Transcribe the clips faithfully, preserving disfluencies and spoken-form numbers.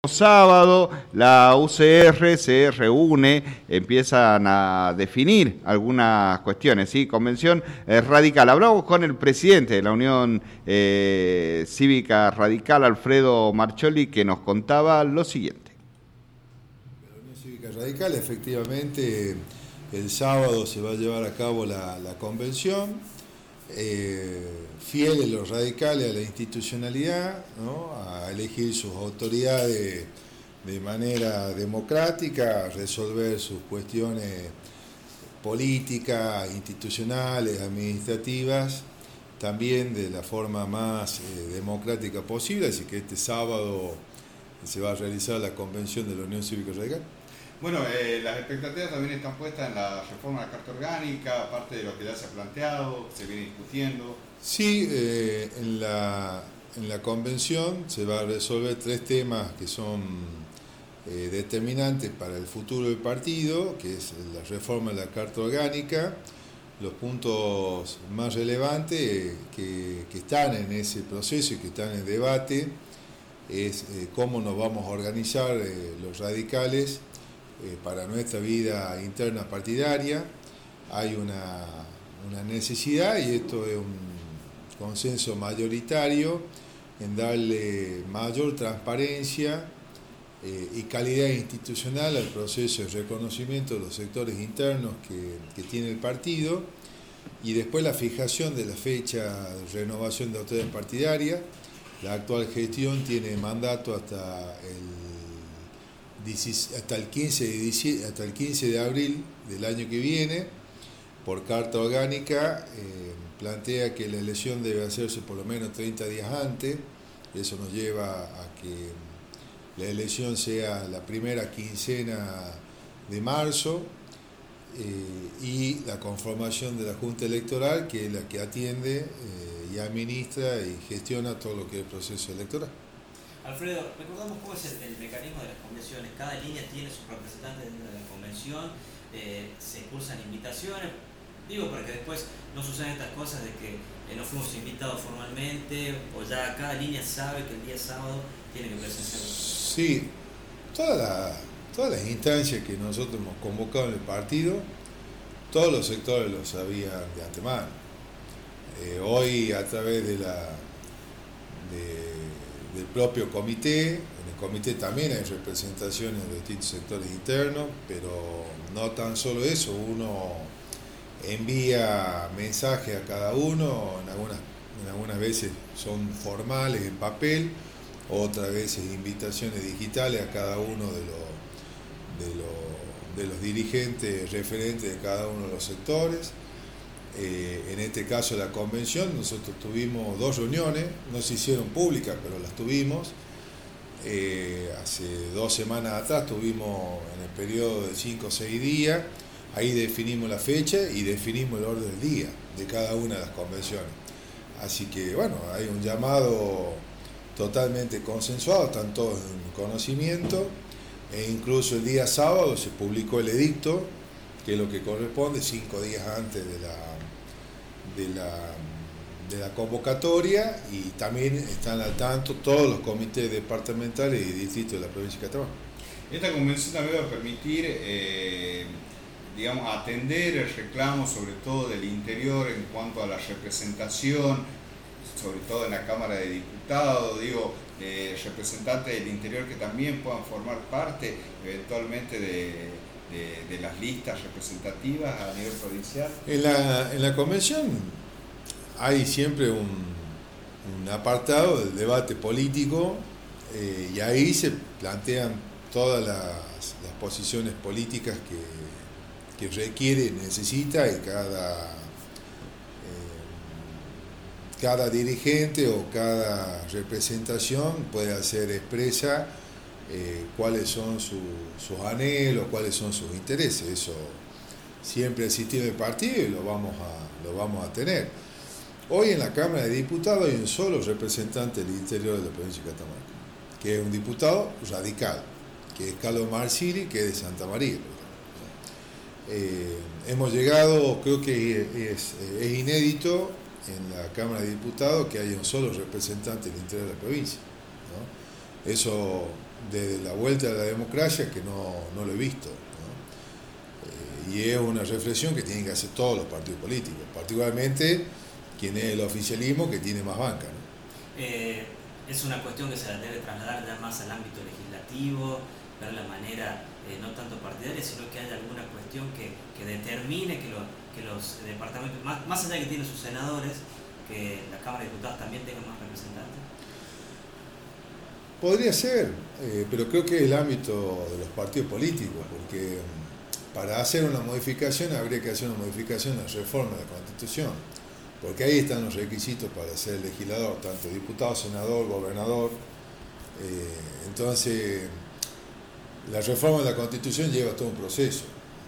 Sábado la U C R se reúne, empiezan a definir algunas cuestiones, ¿sí? Convención eh, radical. Hablamos con el presidente de la Unión eh, Cívica Radical, Alfredo Marchioli, que nos contaba lo siguiente. La Unión Cívica Radical, efectivamente, el sábado se va a llevar a cabo la, la convención, eh, fieles los radicales a la institucionalidad, ¿no? A elegir sus autoridades de manera democrática, a resolver sus cuestiones políticas, institucionales, administrativas, también de la forma más eh, democrática posible, así que este sábado se va a realizar la convención de la Unión Cívica Radical. Bueno, eh, las expectativas también están puestas en la reforma de la Carta Orgánica, aparte de lo que ya se ha planteado, se viene discutiendo. Sí, eh, en, la, en la convención se va a resolver tres temas que son eh, determinantes para el futuro del partido, que es la reforma de la Carta Orgánica, los puntos más relevantes que, que están en ese proceso y que están en debate, es eh, cómo nos vamos a organizar eh, los radicales eh, para nuestra vida interna partidaria. Hay una, una necesidad, y esto es un consenso mayoritario, en darle mayor transparencia eh, y calidad institucional al proceso de reconocimiento de los sectores internos que, que tiene el partido, y después la fijación de la fecha de renovación de autoridades partidarias. La actual gestión tiene mandato hasta el, hasta el, quince, de, hasta el quince de abril del año que viene. Por Carta Orgánica eh, plantea que la elección debe hacerse por lo menos treinta días antes. Eso nos lleva a que la elección sea la primera quincena de marzo, eh, y la conformación de la Junta Electoral, que es la que atiende eh, y administra y gestiona todo lo que es el proceso electoral. Alfredo, recordamos cómo es el, el mecanismo de las convenciones. Cada línea tiene sus representantes dentro de la convención, eh, se impulsan invitaciones. Digo, para que después no sucedan estas cosas de que eh, no fuimos invitados formalmente, o ya cada línea sabe que el día sábado tiene que presenciar. Sí, toda la, todas las instancias que nosotros hemos convocado en el partido, todos los sectores lo sabían de antemano. Eh, hoy, a través de la, de, del propio comité, en el comité también hay representaciones de distintos sectores internos, pero no tan solo eso, uno envía mensajes a cada uno, en algunas, en algunas veces son formales en papel, otras veces invitaciones digitales a cada uno de los, de los, de los dirigentes referentes de cada uno de los sectores. Eh, en este caso la convención, nosotros tuvimos dos reuniones, no se hicieron públicas, pero las tuvimos. Eh, hace dos semanas atrás tuvimos en el periodo de cinco o seis días. Ahí definimos la fecha y definimos el orden del día de cada una de las convenciones. Así que, bueno, hay un llamado totalmente consensuado, están todos en conocimiento, e incluso el día sábado se publicó el edicto, que es lo que corresponde, cinco días antes de la, de la, de la convocatoria, y también están al tanto todos los comités departamentales y distritos de la provincia de Catamarca. Esta convención también va a permitir eh, digamos, atender el reclamo, sobre todo del interior, en cuanto a la representación, sobre todo en la Cámara de Diputados, digo, eh, representantes del interior que también puedan formar parte eventualmente de, de, de las listas representativas a nivel provincial. En la, en la convención hay siempre un, un apartado del debate político, eh, y ahí se plantean todas las, las posiciones políticas que que requiere, necesita, y cada, eh, cada dirigente o cada representación puede hacer expresa eh, cuáles son su, sus anhelos, cuáles son sus intereses. Eso siempre ha existido en el partido y lo vamos a, lo vamos a tener. Hoy en la Cámara de Diputados hay un solo representante del interior de la provincia de Catamarca, que es un diputado radical, que es Carlos Marsili, que es de Santa María. Eh, hemos llegado, creo que es, es inédito en la Cámara de Diputados que haya un solo representante del interior de la provincia, ¿no? Eso desde la vuelta de la democracia que no, no lo he visto, ¿no? Eh, y es una reflexión que tienen que hacer todos los partidos políticos, particularmente quien es el oficialismo que tiene más banca, ¿no? Eh, es una cuestión que se la debe trasladar ya más al ámbito legislativo, ver la manera eh, no tanto partidaria, sino que haya alguna cuestión que, que determine que, lo, que los departamentos, más, más allá de que tienen sus senadores, que la Cámara de Diputados también tenga más representantes. Podría ser, eh, pero creo que es el ámbito de los partidos políticos, porque para hacer una modificación habría que hacer una modificación en la reforma de la Constitución, porque ahí están los requisitos para ser legislador, tanto diputado, senador, gobernador. Eh, entonces, la reforma de la Constitución lleva todo un proceso.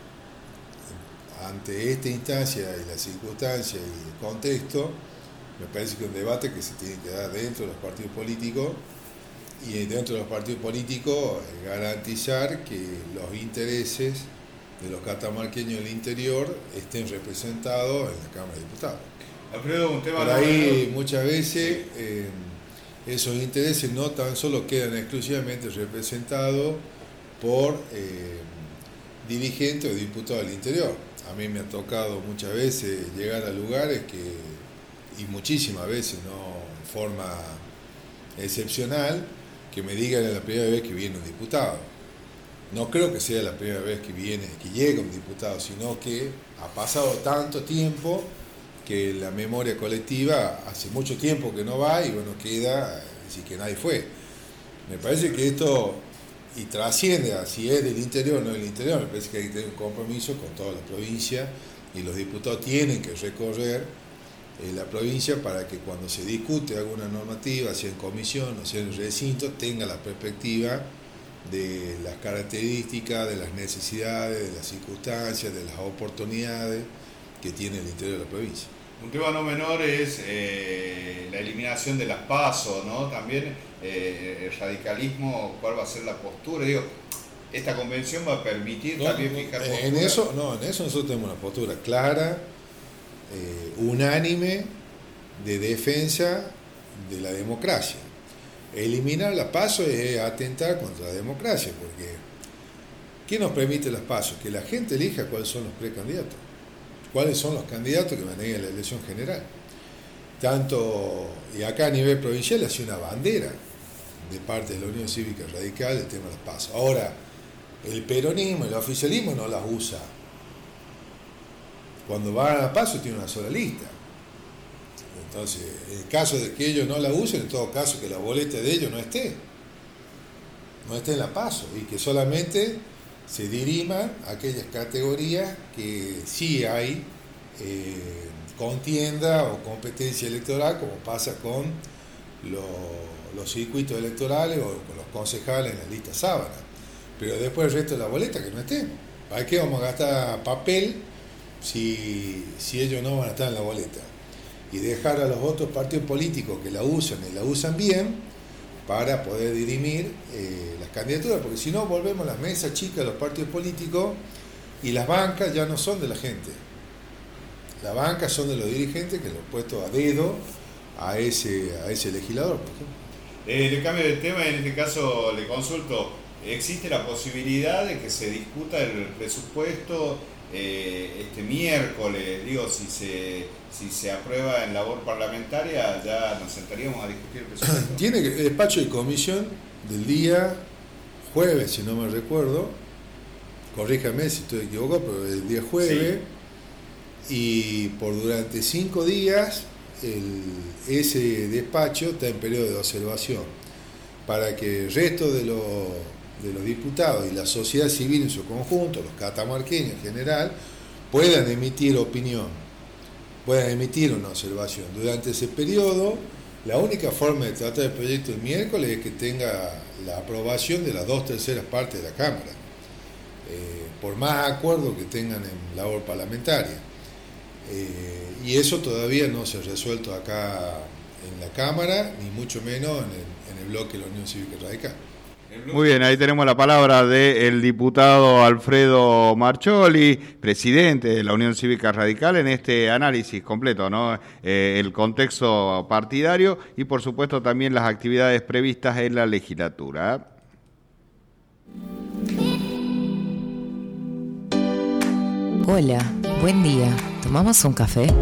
Ante esta instancia y las circunstancias y el contexto, me parece que es un debate que se tiene que dar dentro de los partidos políticos y dentro de los partidos políticos garantizar que los intereses de los catamarqueños del interior estén representados en la Cámara de Diputados. Alfredo, un tema Por ahí muchas veces eh, esos intereses no tan solo quedan exclusivamente representados por eh, dirigentes o diputados del interior. A mí me ha tocado muchas veces llegar a lugares que, y muchísimas veces, no en forma excepcional, que me digan es la primera vez que viene un diputado. No creo que sea la primera vez que viene, que llega un diputado, sino que ha pasado tanto tiempo que la memoria colectiva hace mucho tiempo que no va y bueno, queda así que nadie fue. Me parece que esto, y trasciende a si es del interior o no del interior, me parece que hay que tener un compromiso con toda la provincia y los diputados tienen que recorrer eh, la provincia para que cuando se discute alguna normativa, sea en comisión o sea en recinto, tenga la perspectiva de las características, de las necesidades, de las circunstancias, de las oportunidades que tiene el interior de la provincia. Un tema no menor es eh, la eliminación de las PASO, ¿no? También eh, el radicalismo, ¿cuál va a ser la postura? Digo, esta convención va a permitir no, también no, fijar en posturas. eso, no, en eso nosotros tenemos una postura clara, eh, unánime, de defensa de la democracia. Eliminar las PASO es atentar contra la democracia, porque ¿qué nos permite las PASO? Que la gente elija cuáles son los precandidatos, cuáles son los candidatos que van a ir a la elección general. Tanto, y acá a nivel provincial ha sido una bandera de parte de la Unión Cívica Radical el tema de las PASO. Ahora, el peronismo, el oficialismo no las usa. Cuando van a la PASO tiene una sola lista. Entonces, en el caso de que ellos no la usen, en todo caso que la boleta de ellos no esté, no esté en la PASO, y que solamente se diriman aquellas categorías que sí hay eh, contienda o competencia electoral, como pasa con los, los circuitos electorales o con los concejales en la lista sábana. Pero después el resto de la boleta que no esté. ¿Para qué vamos a gastar papel si, si ellos no van a estar en la boleta? Y dejar a los otros partidos políticos que la usan y la usan bien para poder dirimir eh, las candidaturas, porque si no volvemos a las mesas chicas de los partidos políticos y las bancas ya no son de la gente. Las bancas son de los dirigentes que lo han puesto a dedo a ese, a ese legislador, por ejemplo. Eh, le cambio de tema, en este caso le consulto, ¿existe la posibilidad de que se discuta el presupuesto eh, este miércoles? Digo, si se, si se aprueba en labor parlamentaria, ya nos sentaríamos a discutir el presupuesto. Tiene el despacho de comisión del día jueves, si no me recuerdo, corríjame si estoy equivocado, pero el día jueves, sí. Y por durante cinco días el, ese despacho está en periodo de observación para que el resto de los, de los diputados y la sociedad civil en su conjunto, los catamarqueños en general, puedan emitir opinión, puedan emitir una observación. Durante ese periodo, la única forma de tratar el proyecto el miércoles es que tenga la aprobación de las dos terceras partes de la Cámara, eh, por más acuerdos que tengan en labor parlamentaria. Eh, y eso todavía no se ha resuelto acá en la Cámara, ni mucho menos en el, en el bloque de la Unión Cívica Radical. Muy bien, ahí tenemos la palabra del diputado Alfredo Marcholi, presidente de la Unión Cívica Radical, en este análisis completo, ¿no? Eh, el contexto partidario y por supuesto también las actividades previstas en la legislatura. Hola, buen día. ¿Tomamos un café?